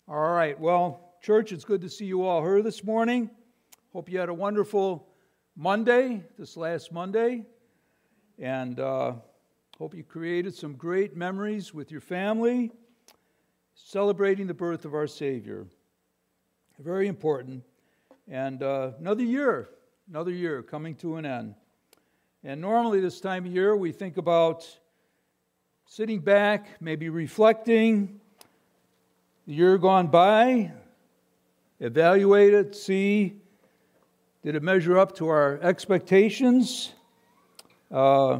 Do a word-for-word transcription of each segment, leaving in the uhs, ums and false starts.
All right, well, church, it's good to see you all here this morning. Hope you had a wonderful Monday, this last Monday, and uh, hope you created some great memories with your family, celebrating the birth of our Savior. Very important. And uh, another year, another year coming to an end. And normally this time of year, we think about sitting back, maybe reflecting, the year gone by, evaluate it, see, did it measure up to our expectations? Uh,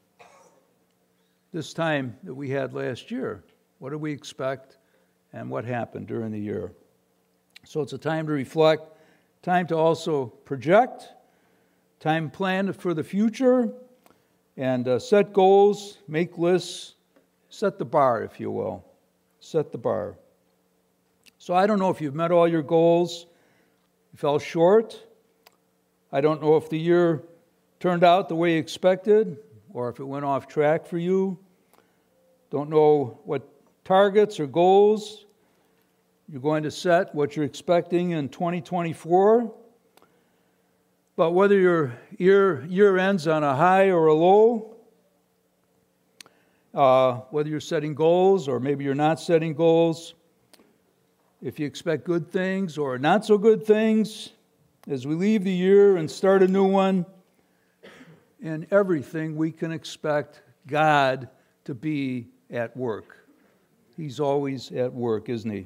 this time that we had last year, what did we expect and what happened during the year? So it's a time to reflect, time to also project, time plan for the future, and uh, set goals, make lists, set the bar, if you will. Set the bar. So I don't know if you've met all your goals, you fell short. I don't know if the year turned out the way you expected or if it went off track for you. Don't know what targets or goals you're going to set, what you're expecting in twenty twenty-four. But whether your year, year ends on a high or a low, uh, whether you're setting goals or maybe you're not setting goals, if you expect good things or not so good things, as we leave the year and start a new one, in everything we can expect God to be at work. He's always at work, isn't he?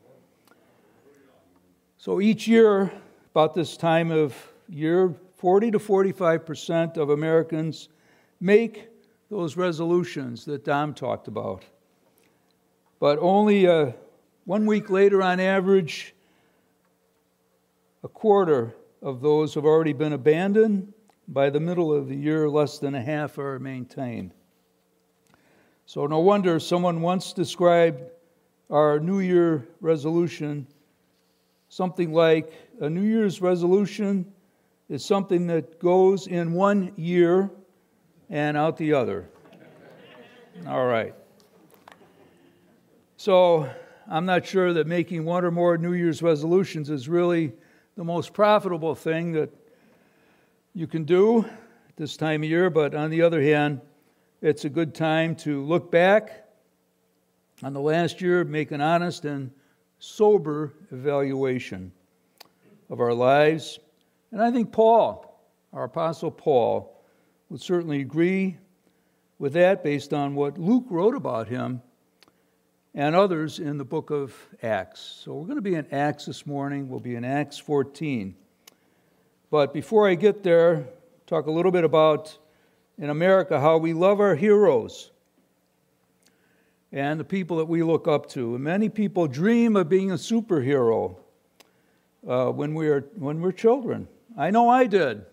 So each year, about this time of year, forty to forty-five percent of Americans make those resolutions that Dom talked about. But only uh, one week later, on average, a quarter of those have already been abandoned. By the middle of the year, less than a half are maintained. So no wonder someone once described our New Year resolution something like a New Year's resolution is something that goes in one year and out the other. All right. So I'm not sure that making one or more New Year's resolutions is really the most profitable thing that you can do at this time of year, but on the other hand, it's a good time to look back on the last year, make an honest and sober evaluation of our lives. And I think Paul, our Apostle Paul, would certainly agree with that based on what Luke wrote about him and others in the book of Acts. So we're going to be in Acts this morning. We'll be in Acts fourteen. But before I get there, talk a little bit about, in America, how we love our heroes and the people that we look up to. And many people dream of being a superhero uh, when we are when we're children. I know I did.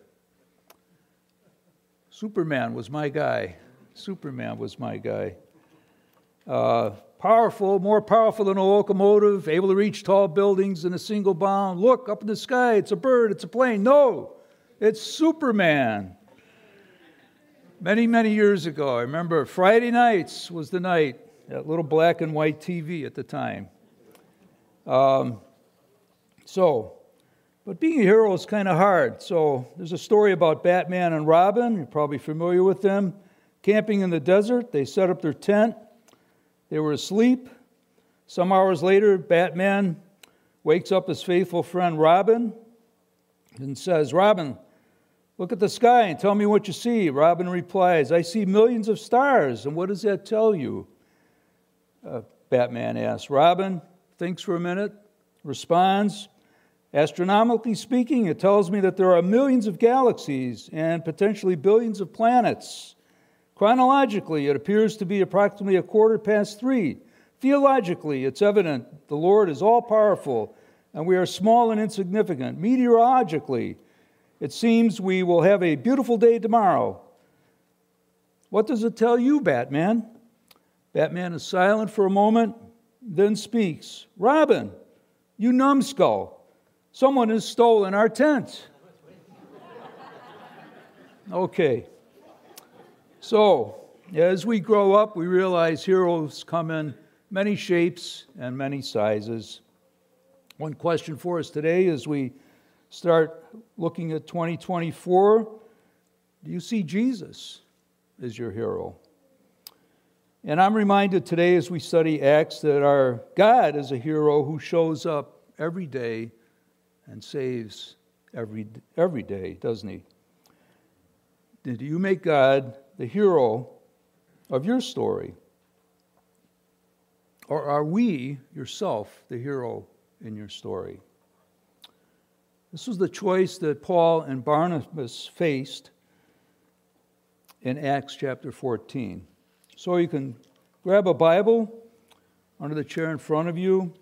Superman was my guy. Superman was my guy. Uh, powerful, more powerful than a locomotive, able to reach tall buildings in a single bound. Look, up in the sky, it's a bird, it's a plane. No, it's Superman. Many, many years ago, I remember Friday nights was the night, that little black and white T V at the time. Um, so, but being a hero is kind of hard. So there's a story about Batman and Robin. You're probably familiar with them. Camping in the desert, they set up their tent. They were asleep. Some hours later, Batman wakes up his faithful friend Robin and says, "Robin, look at the sky and tell me what you see." Robin replies, "I see millions of stars." "And what does that tell you?" Uh, Batman asks. Robin thinks for a minute, responds, "Astronomically speaking, it tells me that there are millions of galaxies and potentially billions of planets. Chronologically, it appears to be approximately a quarter past three. Theologically, it's evident the Lord is all-powerful and we are small and insignificant. Meteorologically, it seems we will have a beautiful day tomorrow. What does it tell you, Batman?" Batman is silent for a moment, then speaks. "Robin, you numbskull, someone has stolen our tent." Okay. So, as we grow up, we realize heroes come in many shapes and many sizes. One question for us today as we start looking at twenty twenty-four, do you see Jesus as your hero? And I'm reminded today as we study Acts that our God is a hero who shows up every day and saves every, every day, doesn't he? Do you make God the hero of your story? Or are we, yourself, the hero in your story? This was the choice that Paul and Barnabas faced in Acts chapter fourteen. So you can grab a Bible under the chair in front of you,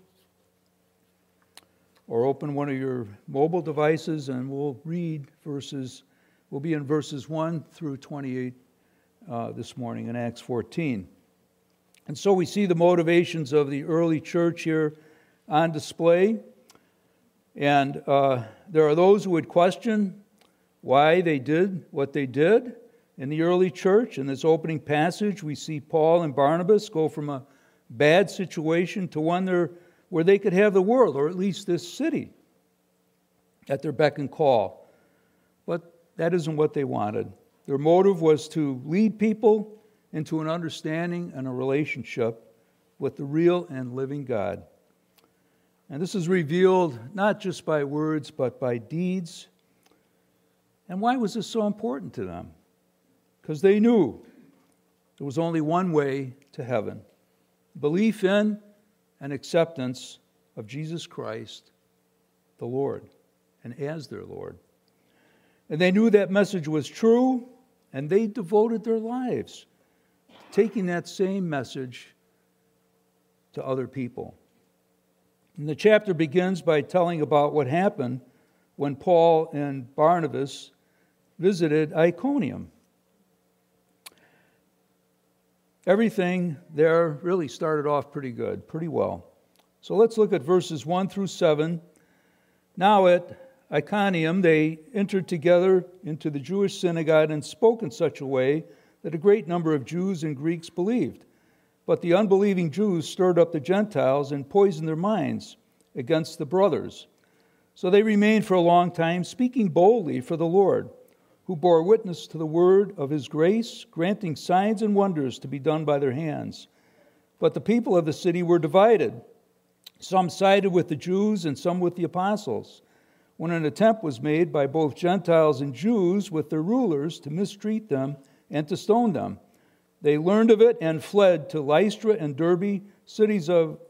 or open one of your mobile devices, and we'll read verses, we'll be in verses one through twenty-eight uh, this morning in Acts fourteen. And so we see the motivations of the early church here on display. And uh, there are those who would question why they did what they did in the early church. In this opening passage, we see Paul and Barnabas go from a bad situation to one there where they could have the world, or at least this city, at their beck and call. But that isn't what they wanted. Their motive was to lead people into an understanding and a relationship with the real and living God. And this is revealed not just by words, but by deeds. And why was this so important to them? Because they knew there was only one way to heaven: belief in and acceptance of Jesus Christ, the Lord, and as their Lord. And they knew that message was true, and they devoted their lives to taking that same message to other people. And the chapter begins by telling about what happened when Paul and Barnabas visited Iconium. Everything there really started off pretty good, pretty well. So let's look at verses one through seven. Now at Iconium they entered together into the Jewish synagogue and spoke in such a way that a great number of Jews and Greeks believed. But the unbelieving Jews stirred up the Gentiles and poisoned their minds against the brothers. So they remained for a long time, speaking boldly for the Lord, who bore witness to the word of his grace, granting signs and wonders to be done by their hands. But the people of the city were divided. Some sided with the Jews and some with the apostles. When an attempt was made by both Gentiles and Jews with their rulers to mistreat them and to stone them, they learned of it and fled to Lystra and Derbe, cities of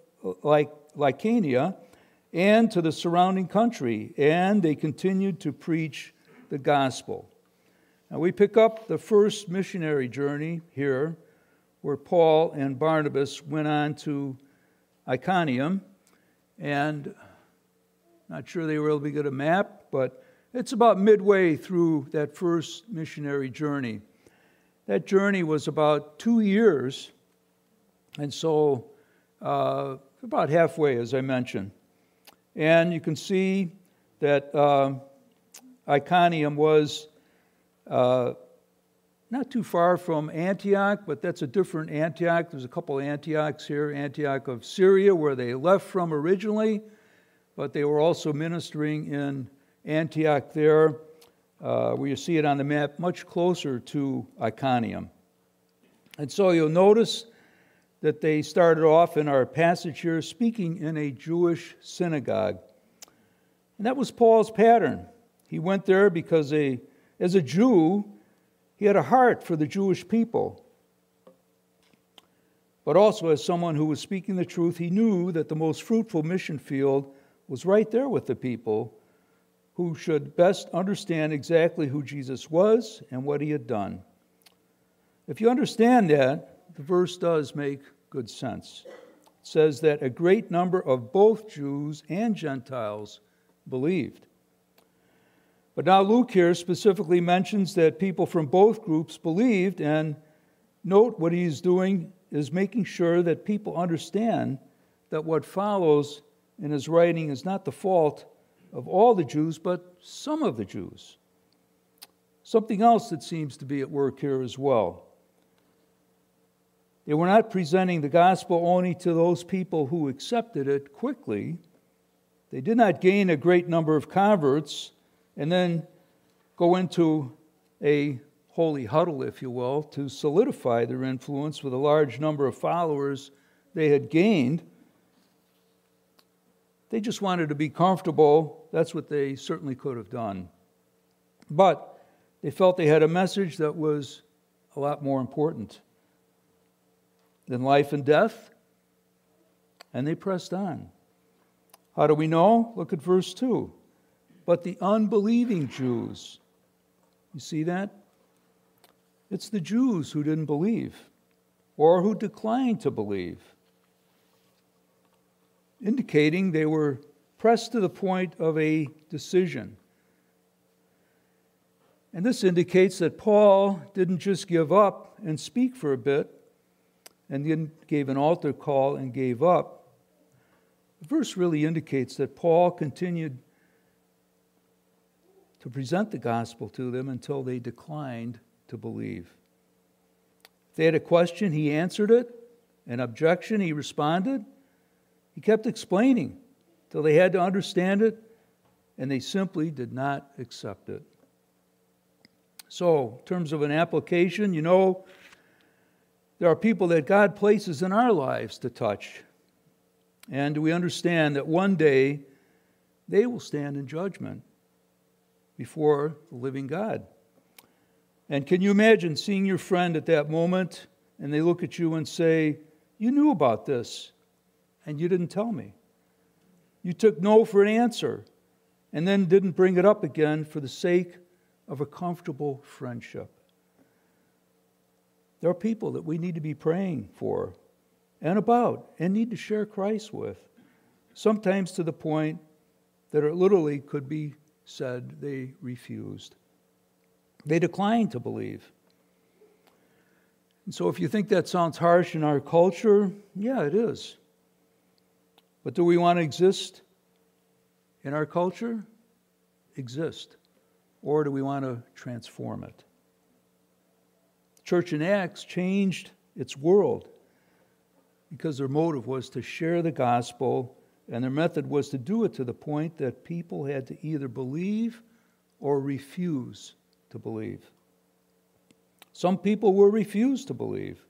Lycaonia, and to the surrounding country, and they continued to preach the gospel. Now we pick up the first missionary journey here, where Paul and Barnabas went on to Iconium, and not sure they were able to get a map, but it's about midway through that first missionary journey. That journey was about two years, and so uh, about halfway, as I mentioned. And you can see that uh, Iconium was uh, not too far from Antioch, but that's a different Antioch. There's a couple of Antiochs here. Antioch of Syria, where they left from originally, but they were also ministering in Antioch there. Uh, where you see it on the map, much closer to Iconium. And so you'll notice that they started off in our passage here speaking in a Jewish synagogue. And that was Paul's pattern. He went there because a, as a Jew, he had a heart for the Jewish people. But also as someone who was speaking the truth, he knew that the most fruitful mission field was right there with the people who should best understand exactly who Jesus was and what he had done. If you understand that, the verse does make good sense. It says that a great number of both Jews and Gentiles believed. But now Luke here specifically mentions that people from both groups believed, and note what he's doing is making sure that people understand that what follows in his writing is not the fault of all the Jews, but some of the Jews. Something else that seems to be at work here as well. They were not presenting the gospel only to those people who accepted it quickly, They did not gain a great number of converts and then go into a holy huddle, if you will, to solidify their influence with a large number of followers they had gained. They just wanted to be comfortable. That's what they certainly could have done. But they felt they had a message that was a lot more important than life and death, and they pressed on. How do we know? Look at verse two. But the unbelieving Jews, you see that? It's the Jews who didn't believe or who declined to believe, indicating they were pressed to the point of a decision. And this indicates that Paul didn't just give up and speak for a bit and then gave an altar call and gave up. The verse really indicates that Paul continued to present the gospel to them until they declined to believe. If they had a question, he answered it. An objection, he responded. He kept explaining till they had to understand it, and they simply did not accept it. So, in terms of an application, you know, there are people that God places in our lives to touch. And we understand that one day they will stand in judgment before the living God. And can you imagine seeing your friend at that moment and they look at you and say, "You knew about this and you didn't tell me. You took no for an answer and then didn't bring it up again for the sake of a comfortable friendship." There are people that we need to be praying for and about and need to share Christ with, sometimes to the point that it literally could be said they refused. They declined to believe. And so if you think that sounds harsh in our culture, yeah, it is. But do we want to exist in our culture? Exist. Or do we want to transform it? The church in Acts changed its world because their motive was to share the gospel, and their method was to do it to the point that people had to either believe or refuse to believe. Some people will refuse to believe.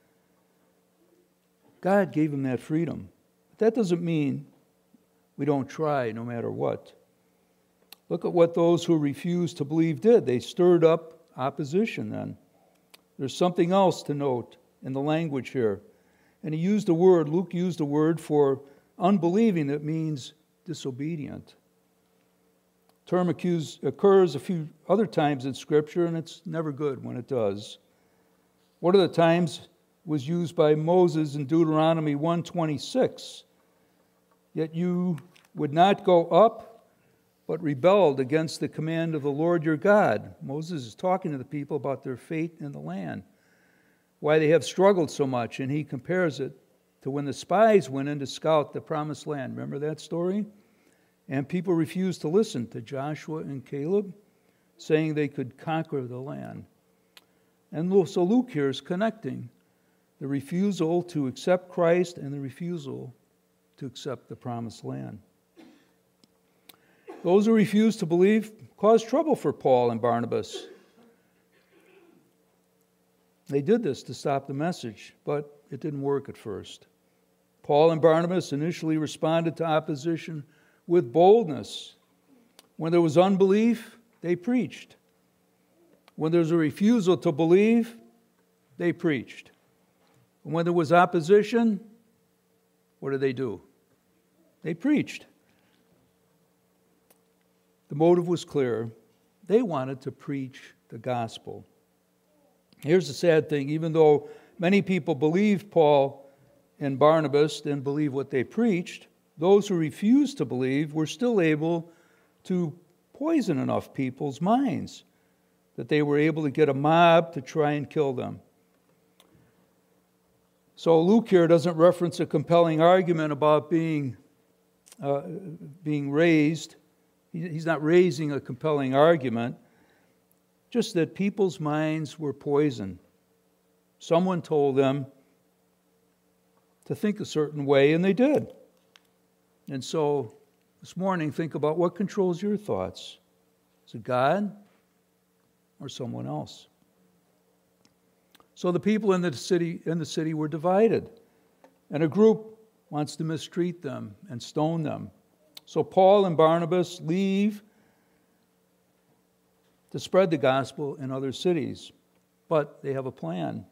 God gave them that freedom. But that doesn't mean we don't try no matter what. Look at what those who refused to believe did. They stirred up opposition then. There's something else to note in the language here. And he used a word, Luke used a word for unbelieving that means disobedient. The term accuse, occurs a few other times in Scripture, and it's never good when it does. One of the times was used by Moses in Deuteronomy one twenty-six. Yet you would not go up, but rebelled against the command of the Lord your God. Moses is talking to the people about their fate in the land, why they have struggled so much, and he compares it to when the spies went in to scout the promised land. Remember that story? And people refused to listen to Joshua and Caleb, saying they could conquer the land. And so Luke here is connecting the refusal to accept Christ and the refusal to accept the promised land. Those who refused to believe caused trouble for Paul and Barnabas. They did this to stop the message, but it didn't work at first. Paul and Barnabas initially responded to opposition with boldness. When there was unbelief, they preached. When there was a refusal to believe, they preached. And when there was opposition, what did they do? They preached. The motive was clear. They wanted to preach the gospel. Here's the sad thing. Even though many people believed Paul and Barnabas and believed what they preached, those who refused to believe were still able to poison enough people's minds that they were able to get a mob to try and kill them. So Luke here doesn't reference a compelling argument about being, uh, being raised. He's not raising a compelling argument, just that people's minds were poisoned. Someone told them to think a certain way, and they did. And so This morning, think about what controls your thoughts. Is it God or someone else? So the people in the city in the city were divided, and a group wants to mistreat them and stone them. So Paul and Barnabas leave to spread the gospel in other cities, but they have a plan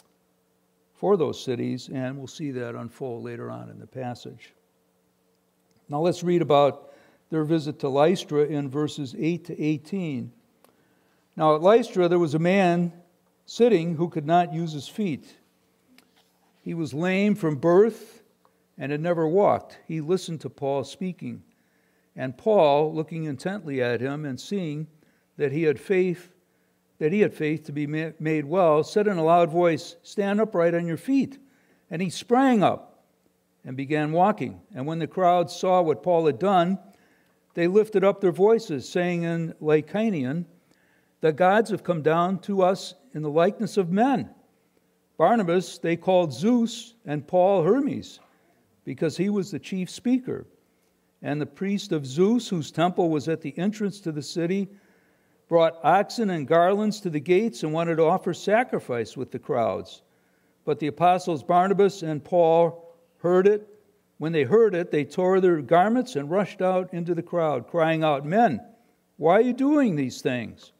for those cities, and we'll see that unfold later on in the passage. Now let's read about their visit to Lystra in verses eight to eighteen. Now at Lystra there was a man sitting who could not use his feet. He was lame from birth and had never walked. He listened to Paul speaking. And Paul, looking intently at him and seeing that he had faith, that he had faith to be made well, said in a loud voice, "Stand upright on your feet." And he sprang up and began walking. And when the crowd saw what Paul had done, they lifted up their voices, saying in Lycaonian, "The gods have come down to us in the likeness of men." Barnabas they called Zeus, and Paul Hermes, because he was the chief speaker. And the priest of Zeus, whose temple was at the entrance to the city, brought oxen and garlands to the gates and wanted to offer sacrifice with the crowds. But the apostles Barnabas and Paul heard it. When they heard it, they tore their garments and rushed out into the crowd, crying out, "Men, why are you doing these things?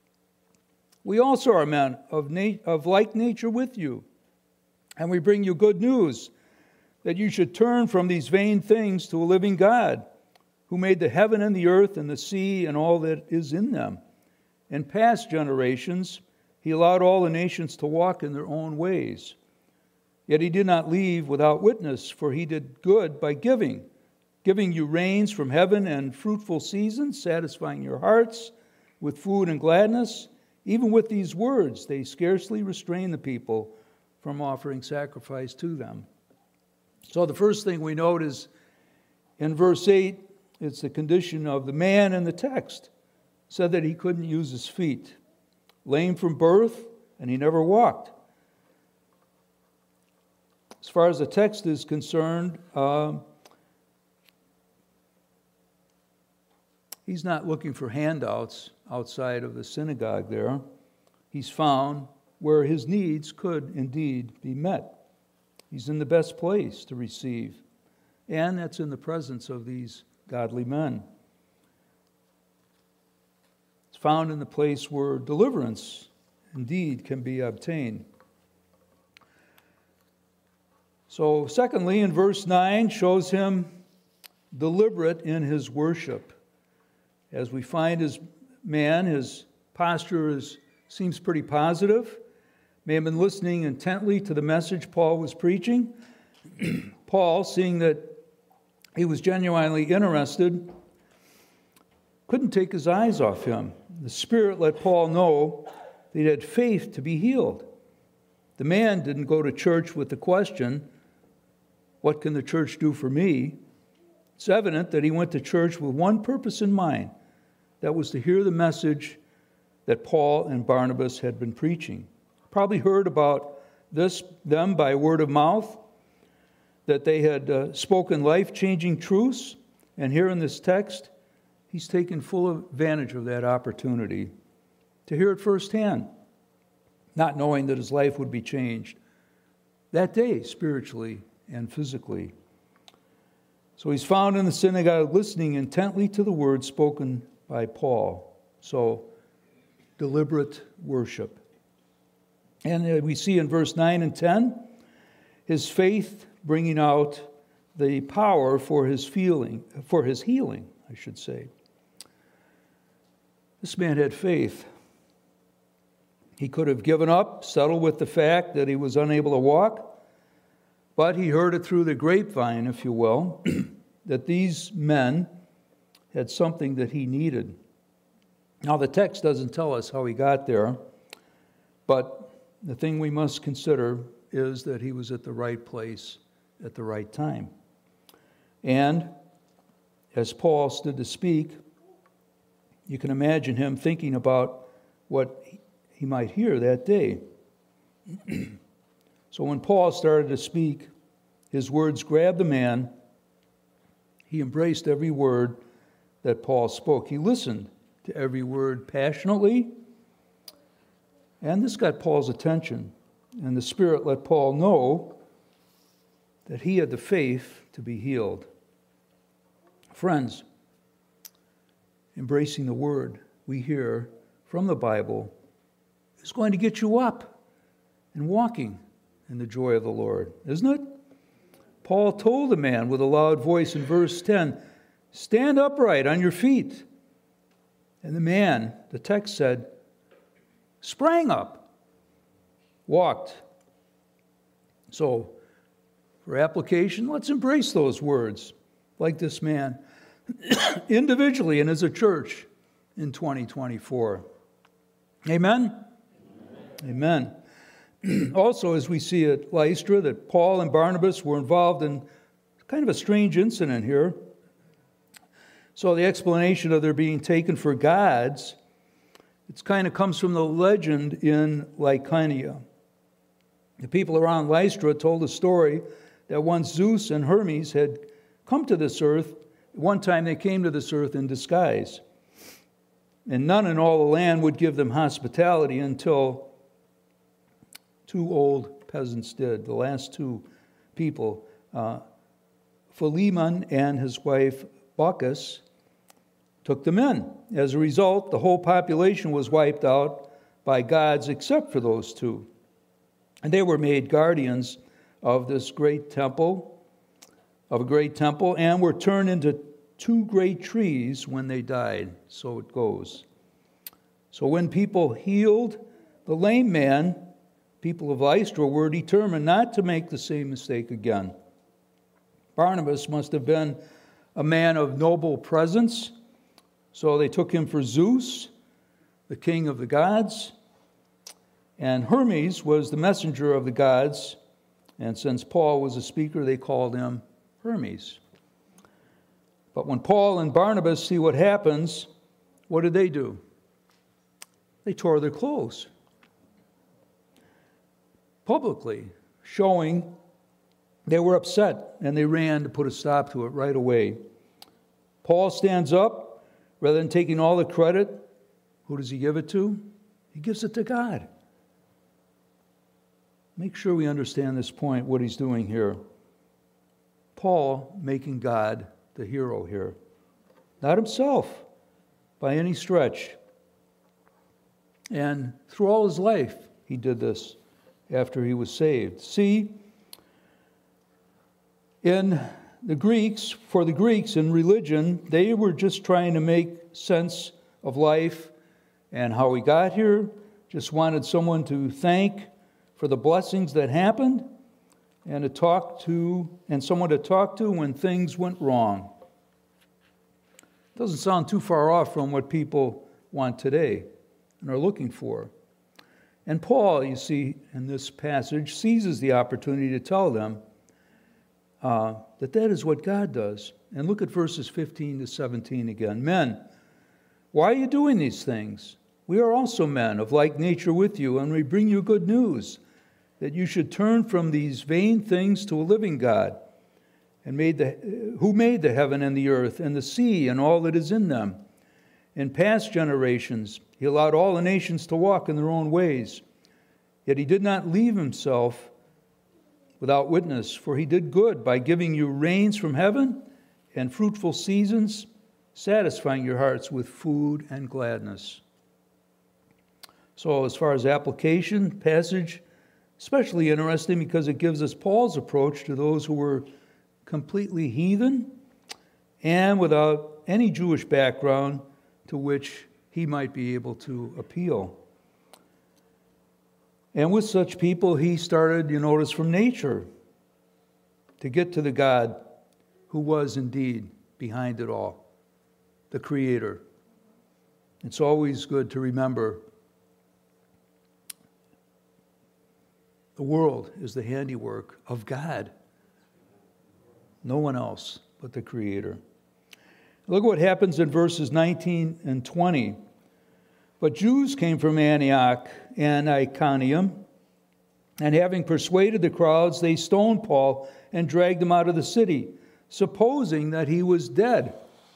We also are men of, na- of like nature with you, and we bring you good news, that you should turn from these vain things to a living God, who made the heaven and the earth and the sea and all that is in them. In past generations, he allowed all the nations to walk in their own ways. Yet he did not leave without witness, for he did good by giving, giving you rains from heaven and fruitful seasons, satisfying your hearts with food and gladness. Even with these words, they scarcely restrain the people from offering sacrifice to them." So the first thing we note is in verse eight, it's the condition of the man in the text. It said that he couldn't use his feet. Lame from birth, and he never walked. As far as the text is concerned, uh, he's not looking for handouts outside of the synagogue there. He's found where his needs could indeed be met. He's in the best place to receive, and that's in the presence of these godly men. It's found in the place where deliverance indeed can be obtained. So, secondly, in verse nine, shows him deliberate in his worship. As we find his man, his posture is, seems pretty positive. May have been listening intently to the message Paul was preaching. Paul, seeing that he was genuinely interested, couldn't take his eyes off him. The Spirit let Paul know that he had faith to be healed. The man didn't go to church with the question, "What can the church do for me?" It's evident that he went to church with one purpose in mind. That was to hear the message that Paul and Barnabas had been preaching. Probably heard about this them by word of mouth, that they had uh, spoken life-changing truths. And here in this text, he's taken full advantage of that opportunity to hear it firsthand, not knowing that his life would be changed that day, spiritually and physically. So he's found in the synagogue listening intently to the words spoken by Paul. So, deliberate worship. And we see in verse nine and ten, his faith bringing out the power for his feeling, for his healing, I should say. This man had faith. He could have given up, settled with the fact that he was unable to walk, but he heard it through the grapevine, if you will, that these men had something that he needed. Now, the text doesn't tell us how he got there, but the thing we must consider is that he was at the right place at the right time. And as Paul stood to speak, you can imagine him thinking about what he might hear that day. So when Paul started to speak, his words grabbed the man. He embraced every word that Paul spoke. He listened to every word passionately. And this got Paul's attention. And the Spirit let Paul know that he had the faith to be healed. Friends, embracing the word we hear from the Bible is going to get you up and walking in the joy of the Lord, isn't it? Paul told the man with a loud voice in verse ten, "Stand upright on your feet." And the man, the text said, sprang up, walked. So, for application, let's embrace those words like this man individually and as a church in twenty twenty-four. Amen? Amen. Amen. Also, as we see at Lystra, that Paul and Barnabas were involved in kind of a strange incident here. So the explanation of their being taken for gods, it kind of comes from the legend in Lycaonia. The people around Lystra told a story that once Zeus and Hermes had come to this earth. One time they came to this earth in disguise. And none in all the land would give them hospitality until two old peasants did. The last two people, uh, Philemon and his wife Baucis, took them in. As a result, the whole population was wiped out by gods except for those two. And they were made guardians of this great temple, of a great temple, and were turned into two great trees when they died. So it goes. So when people healed the lame man, people of Lystra were determined not to make the same mistake again. Barnabas must have been a man of noble presence, so they took him for Zeus, the king of the gods, and Hermes was the messenger of the gods, and since Paul was a speaker, they called him Hermes. But when Paul and Barnabas see what happens, what did they do? They tore their clothes publicly, showing they were upset, and they ran to put a stop to it right away. Paul stands up. Rather than taking all the credit, who does he give it to? He gives it to God. Make sure we understand this point, what he's doing here. Paul making God the hero here. Not himself by any stretch. And through all his life, he did this after he was saved. See, in the Greeks, for the Greeks in religion, they were just trying to make sense of life and how we got here, just wanted someone to thank for the blessings that happened and to talk to, and someone to talk to when things went wrong. Doesn't sound too far off from what people want today and are looking for. And Paul, you see, in this passage, seizes the opportunity to tell them uh, that that is what God does. And look at verses fifteen to seventeen again. Men, why are you doing these things? We are also men of like nature with you, and we bring you good news, that you should turn from these vain things to a living God, and made the, who made the heaven and the earth and the sea and all that is in them. In past generations, he allowed all the nations to walk in their own ways. Yet he did not leave himself without witness, for he did good by giving you rains from heaven and fruitful seasons, satisfying your hearts with food and gladness. So as far as application, passage, especially interesting because it gives us Paul's approach to those who were completely heathen and without any Jewish background to which he might be able to appeal. And with such people, he started, you notice, from nature to get to the God who was indeed behind it all, the Creator. It's always good to remember the world is the handiwork of God. No one else but the Creator. Look what happens in verses nineteen and twenty. But Jews came from Antioch and Iconium, and having persuaded the crowds, they stoned Paul and dragged him out of the city. supposing that he was dead.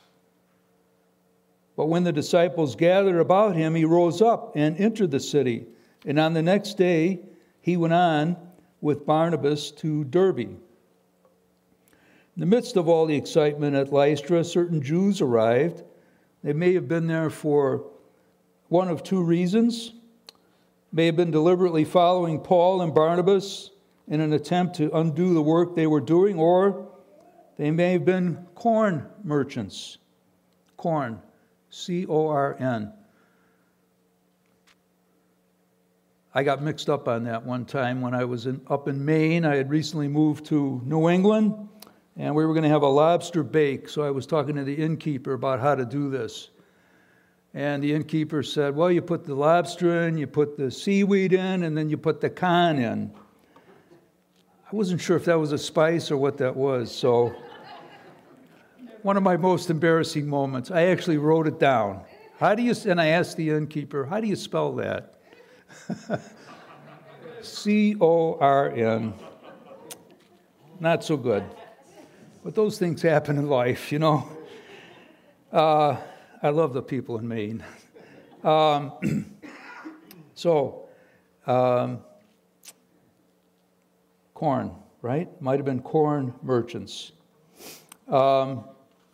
But when the disciples gathered about him, he rose up and entered the city. And on the next day, he went on with Barnabas to Derbe. In the midst of all the excitement at Lystra, certain Jews arrived. They may have been there for one of two reasons. May have been deliberately following Paul and Barnabas in an attempt to undo the work they were doing, or they may have been corn merchants. Corn, C O R N. I got mixed up on that one time when I was in, up in Maine. I had recently moved to New England, and we were going to have a lobster bake, so I was talking to the innkeeper about how to do this. And the innkeeper said, well, you put the lobster in, you put the seaweed in, and then you put the con in. I wasn't sure if that was a spice or what that was, so one of my most embarrassing moments. I actually wrote it down. How do you, and I asked the innkeeper, how do you spell that? C O R N. Not so good. But those things happen in life, you know. Uh, I love the people in Maine. Um, so, um, corn, right? Might have been corn merchants. Um,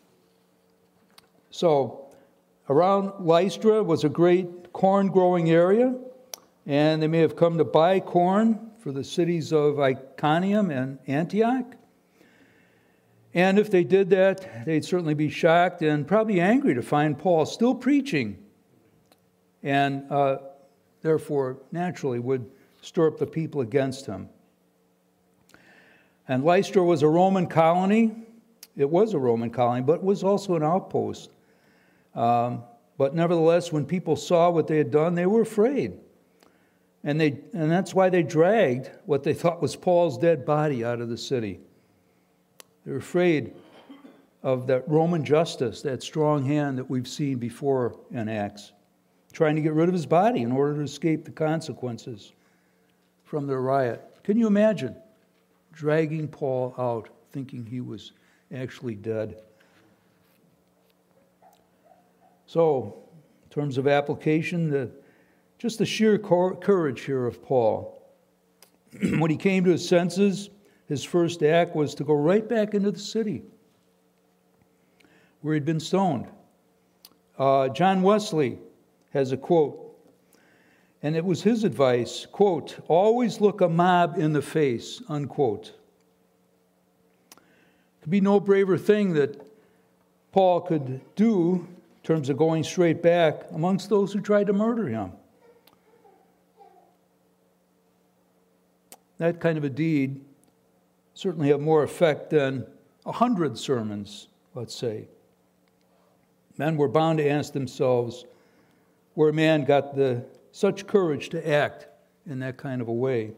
so, around Lystra was a great corn-growing area, and they may have come to buy corn for the cities of Iconium and Antioch. And if they did that, they'd certainly be shocked and probably angry to find Paul still preaching, and uh, therefore, naturally, would stir up the people against him. And Lystra was a Roman colony. It was a Roman colony, but it was also an outpost. Um, but nevertheless, when people saw what they had done, they were afraid. And they, and that's why they dragged what they thought was Paul's dead body out of the city. They were afraid of that Roman justice, that strong hand that we've seen before in Acts, trying to get rid of his body in order to escape the consequences from their riot. Can you imagine dragging Paul out, thinking he was actually dead? So, in terms of application, the, just the sheer courage here of Paul. When he came to his senses, his first act was to go right back into the city where he'd been stoned. Uh, John Wesley has a quote, and it was his advice, quote, always look a mob in the face, unquote. Could be no braver thing that Paul could do in terms of going straight back amongst those who tried to murder him. That kind of a deed certainly have more effect than a hundred sermons, let's say. Men were bound to ask themselves where a man got the such courage to act in that kind of a way.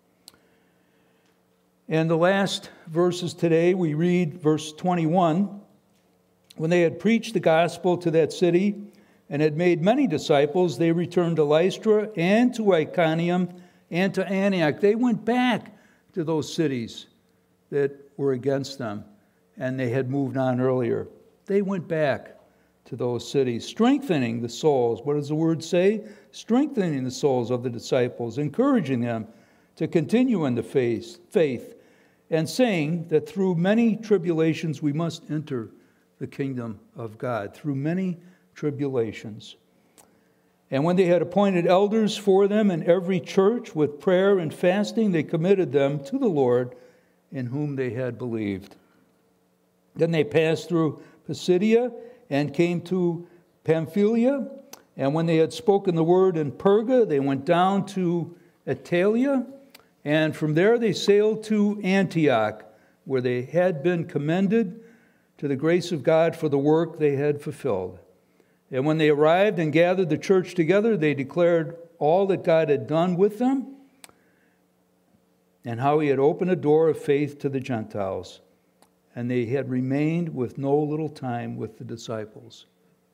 And the last verses today, we read verse twenty-one. When they had preached the gospel to that city and had made many disciples, they returned to Lystra and to Iconium and to Antioch. They went back to those cities that were against them, and they had moved on earlier. They went back to those cities, strengthening the souls. What does the word say? Strengthening the souls of the disciples, encouraging them to continue in the faith, faith, and saying that through many tribulations we must enter the kingdom of God. Through many tribulations. And when they had appointed elders for them in every church with prayer and fasting, they committed them to the Lord in whom they had believed. Then they passed through Pisidia and came to Pamphylia. And when they had spoken the word in Perga, they went down to Attalia. And from there they sailed to Antioch, where they had been commended to the grace of God for the work they had fulfilled. And when they arrived and gathered the church together, they declared all that God had done with them and how he had opened a door of faith to the Gentiles. And they had remained with no little time with the disciples.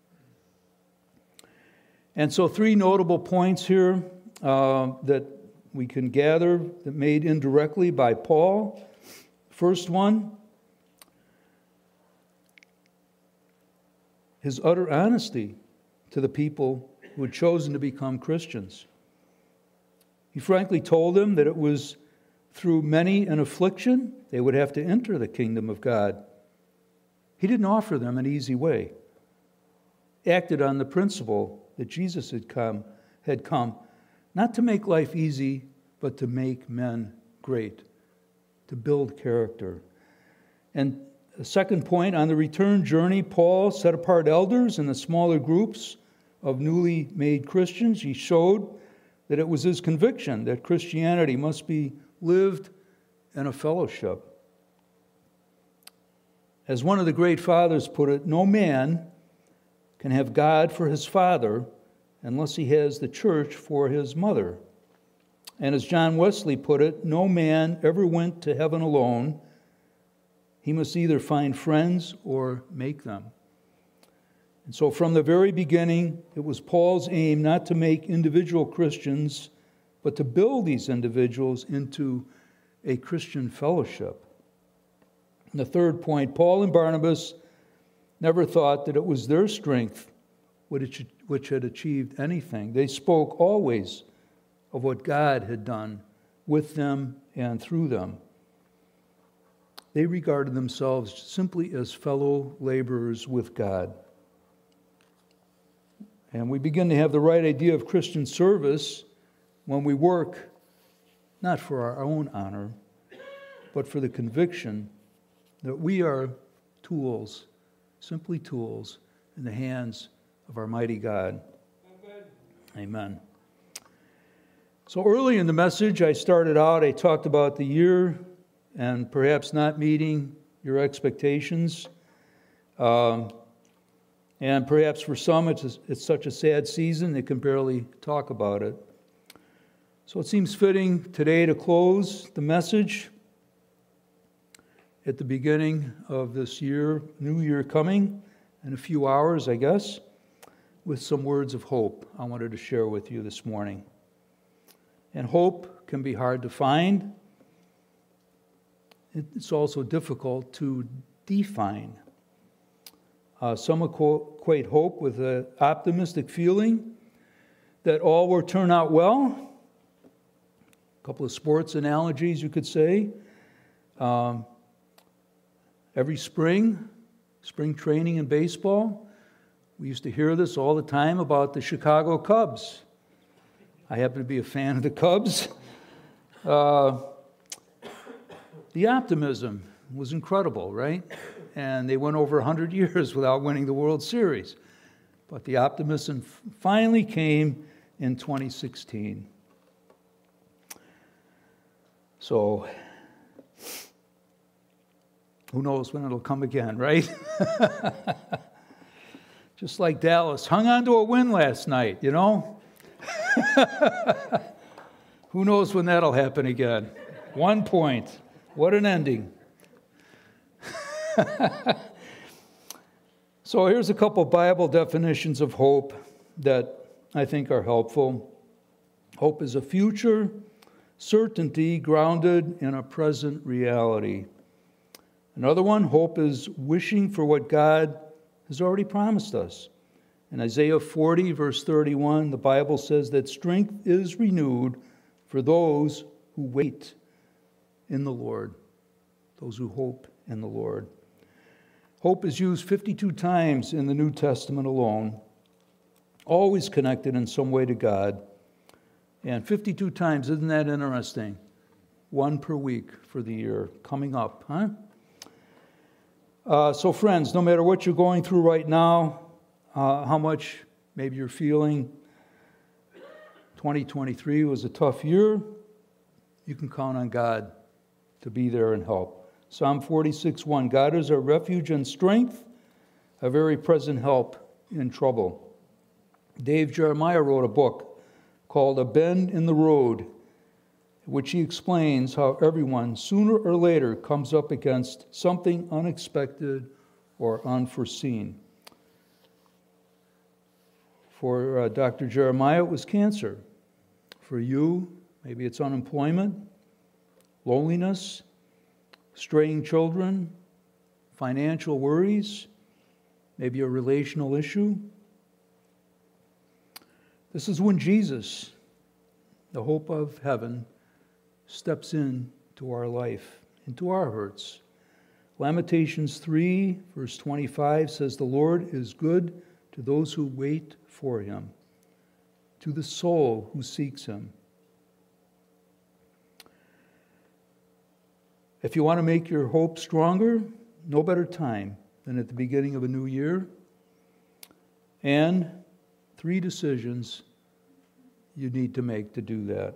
And so three notable points here uh, that we can gather that made indirectly by Paul. First one, his utter honesty to the people who had chosen to become Christians. He frankly told them that it was through many an affliction they would have to enter the kingdom of God. He didn't offer them an easy way. He acted on the principle that Jesus had come, had come not to make life easy, but to make men great, to build character. And the second point, on the return journey, Paul set apart elders in the smaller groups of newly made Christians. He showed that it was his conviction that Christianity must be lived in a fellowship. As one of the great fathers put it, no man can have God for his father unless he has the church for his mother. And as John Wesley put it, no man ever went to heaven alone. He must either find friends or make them. And so from the very beginning, it was Paul's aim not to make individual Christians, but to build these individuals into a Christian fellowship. And the third point, Paul and Barnabas never thought that it was their strength which had achieved anything. They spoke always of what God had done with them and through them. They regarded themselves simply as fellow laborers with God. And we begin to have the right idea of Christian service when we work not for our own honor, but for the conviction that we are tools, simply tools, in the hands of our mighty God. Amen. Amen. So early in the message, I started out, I talked about the year and perhaps not meeting your expectations. Um, and perhaps for some, it's, it's such a sad season, they can barely talk about it. So it seems fitting today to close the message at the beginning of this year, new year coming, in a few hours, I guess, with some words of hope I wanted to share with you this morning. And hope can be hard to find. It's also difficult to define. Uh, some equate hope with an optimistic feeling that all will turn out well. A couple of sports analogies you could say. Um, every spring, spring training in baseball, we used to hear this all the time about the Chicago Cubs. I happen to be a fan of the Cubs. Uh, the optimism was incredible, right? And they went over one hundred years without winning the World Series. But the optimism finally came in twenty sixteen. So, who knows when it'll come again, right? Just like Dallas hung on to a win last night, you know? Who knows when that'll happen again? One point. What an ending. So here's a couple Bible definitions of hope that I think are helpful. Hope is a future certainty grounded in a present reality. Another one, hope is wishing for what God has already promised us. In Isaiah forty, verse thirty-one, the Bible says that strength is renewed for those who wait in the Lord, those who hope in the Lord. Hope is used fifty-two times in the New Testament alone, always connected in some way to God. And fifty-two times, isn't that interesting? One per week for the year coming up, huh? Uh, so friends, no matter what you're going through right now, uh, how much maybe you're feeling, twenty twenty-three was a tough year, you can count on God to be there and help. Psalm forty-six one, God is our refuge and strength, a very present help in trouble. Dave Jeremiah wrote a book called A Bend in the Road, in which he explains how everyone, sooner or later, comes up against something unexpected or unforeseen. For uh, Doctor Jeremiah, it was cancer. For you, maybe it's unemployment, loneliness, straying children, financial worries, maybe a relational issue. This is when Jesus, the hope of heaven, steps into our life, into our hurts. Lamentations three, verse twenty-five says, "The Lord is good to those who wait for him, to the soul who seeks him." If you want to make your hope stronger, no better time than at the beginning of a new year. And three decisions you need to make to do that.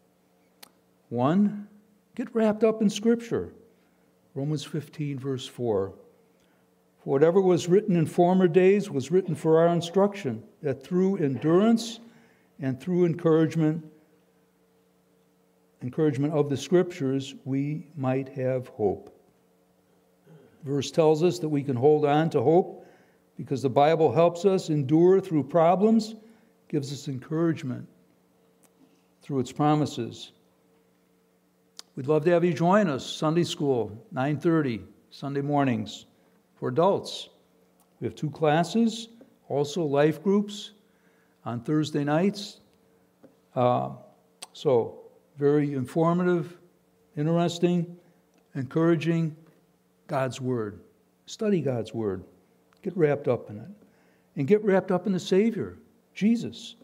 One, get wrapped up in Scripture. Romans fifteen, verse four. "For whatever was written in former days was written for our instruction, that through endurance and through encouragement, encouragement of the Scriptures, we might have hope." Verse tells us that we can hold on to hope because the Bible helps us endure through problems, gives us encouragement through its promises. We'd love to have you join us, Sunday school, nine thirty, Sunday mornings, for adults. We have two classes, also life groups on Thursday nights. Uh, so, very informative, interesting, encouraging. God's Word. Study God's Word. Get wrapped up in it. And get wrapped up in the Savior, Jesus.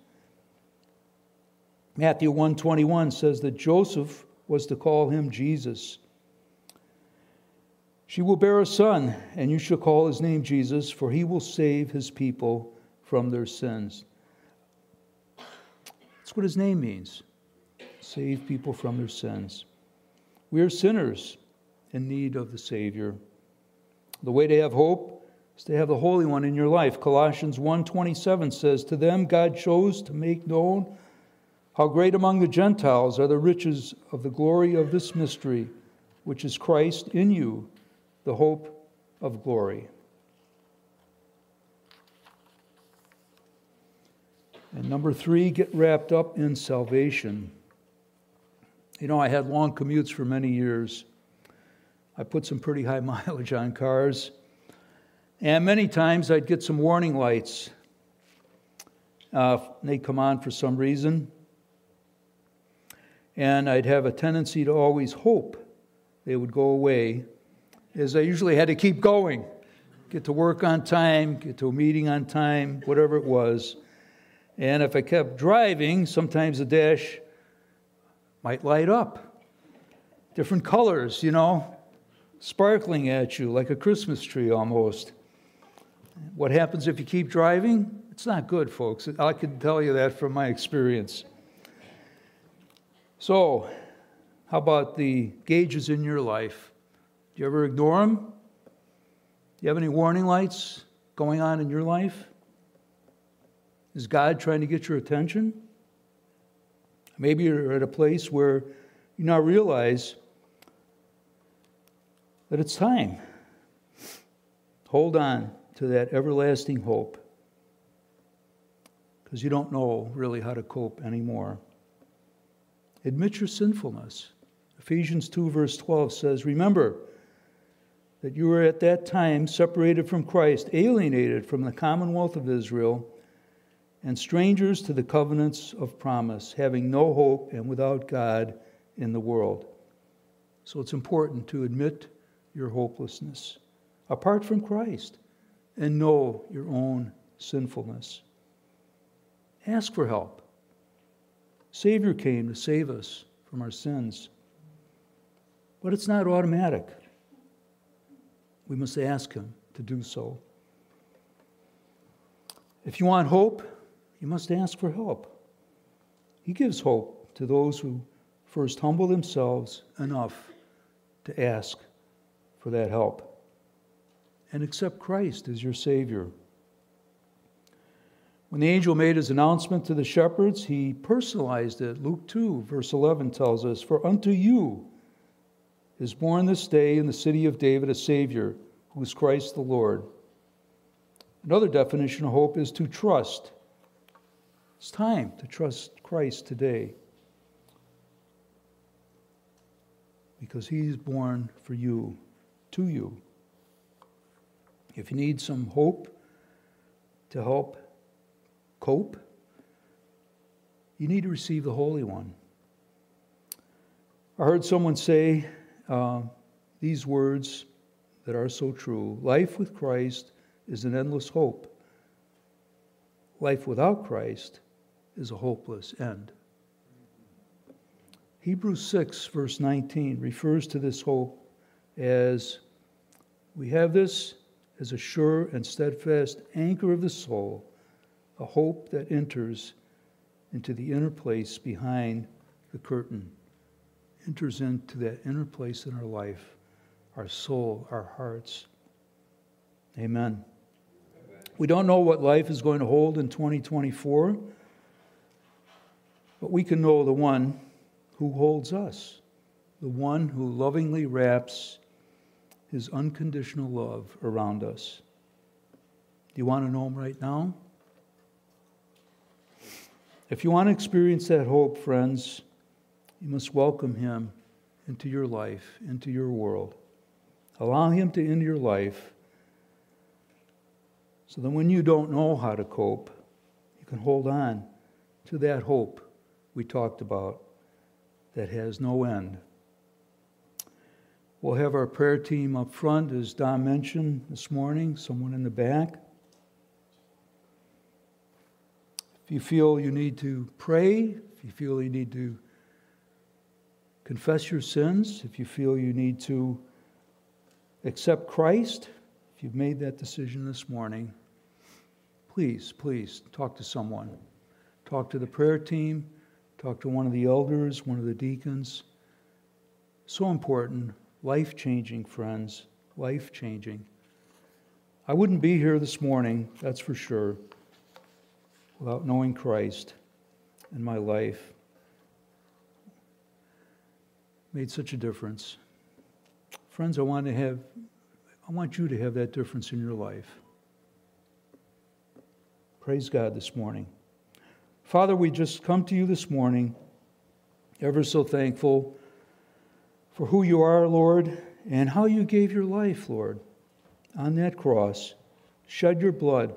Matthew one twenty-one says that Joseph was to call him Jesus. "She will bear a son, and you shall call his name Jesus, for he will save his people from their sins." That's what his name means. Save people from their sins. We are sinners in need of the Savior. The way to have hope is to have the Holy One in your life. Colossians one twenty-seven says, "To them God chose to make known how great among the Gentiles are the riches of the glory of this mystery, which is Christ in you, the hope of glory." And number three, get wrapped up in salvation. You know, I had long commutes for many years. I put some pretty high mileage on cars. And many times I'd get some warning lights. Uh, they'd come on for some reason. And I'd have a tendency to always hope they would go away, as I usually had to keep going. Get to work on time, get to a meeting on time, whatever it was. And if I kept driving, sometimes the dash might light up. Different colors, you know, sparkling at you like a Christmas tree almost. What happens if you keep driving? It's not good, folks. I can tell you that from my experience. So, how about the gauges in your life? Do you ever ignore them? Do you have any warning lights going on in your life? Is God trying to get your attention? Maybe you're at a place where you now realize that it's time. Hold on to that everlasting hope, because you don't know really how to cope anymore. Admit your sinfulness. Ephesians two verse twelve says, "Remember that you were at that time separated from Christ, alienated from the commonwealth of Israel, and strangers to the covenants of promise, having no hope and without God in the world." So it's important to admit your hopelessness apart from Christ and know your own sinfulness. Ask for help. Savior came to save us from our sins. But it's not automatic. We must ask him to do so. If you want hope, you must ask for help. He gives hope to those who first humble themselves enough to ask for that help and accept Christ as your Savior. When the angel made his announcement to the shepherds, he personalized it. Luke two, verse eleven tells us, "For unto you is born this day in the city of David a Savior, who is Christ the Lord." Another definition of hope is to trust. It's time to trust Christ today, because he is born for you, to you. If you need some hope to help cope, you need to receive the Holy One. I heard someone say uh, these words that are so true. Life with Christ is an endless hope. Life without Christ is a hopeless end. Hebrews six, verse nineteen, refers to this hope as, we have this as a sure and steadfast anchor of the soul, a hope that enters into the inner place behind the curtain, enters into that inner place in our life, our soul, our hearts. Amen. We don't know what life is going to hold in twenty twenty-four, but we can know the one who holds us, the one who lovingly wraps his unconditional love around us. Do you want to know him right now? If you want to experience that hope, friends, you must welcome him into your life, into your world. Allow him to enter your life so that when you don't know how to cope, you can hold on to that hope we talked about that has no end. We'll have our prayer team up front, as Don mentioned this morning, someone in the back. If you feel you need to pray, if you feel you need to confess your sins, if you feel you need to accept Christ, if you've made that decision this morning, please, please talk to someone. Talk to the prayer team, talk to one of the elders, one of the deacons. So important, life-changing, friends, life-changing. I wouldn't be here this morning, that's for sure, without knowing Christ in my life. Made such a difference. Friends, I want to have, I want you to have that difference in your life. Praise God this morning. Father, we just come to you this morning, ever so thankful for who you are, Lord, and how you gave your life, Lord, on that cross, shed your blood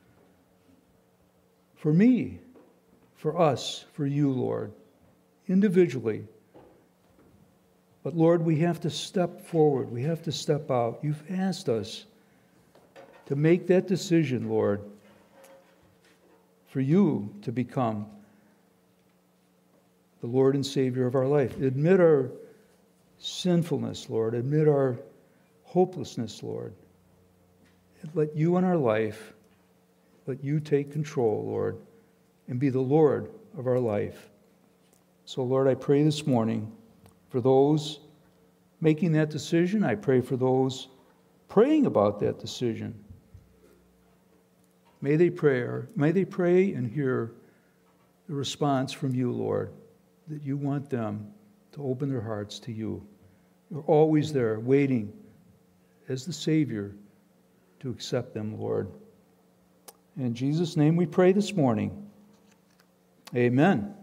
for me, for us, for you, Lord, individually. But Lord, we have to step forward. We have to step out. You've asked us to make that decision, Lord, for you to become the Lord and Savior of our life. Admit our sinfulness, Lord. Admit our hopelessness, Lord. And let you in our life, let you take control, Lord, and be the Lord of our life. So, Lord, I pray this morning for those making that decision. I pray for those praying about that decision. May they pray, may they pray and hear the response from you, Lord, that you want them to open their hearts to you. You're always there, waiting as the Savior to accept them, Lord. In Jesus' name we pray this morning. Amen.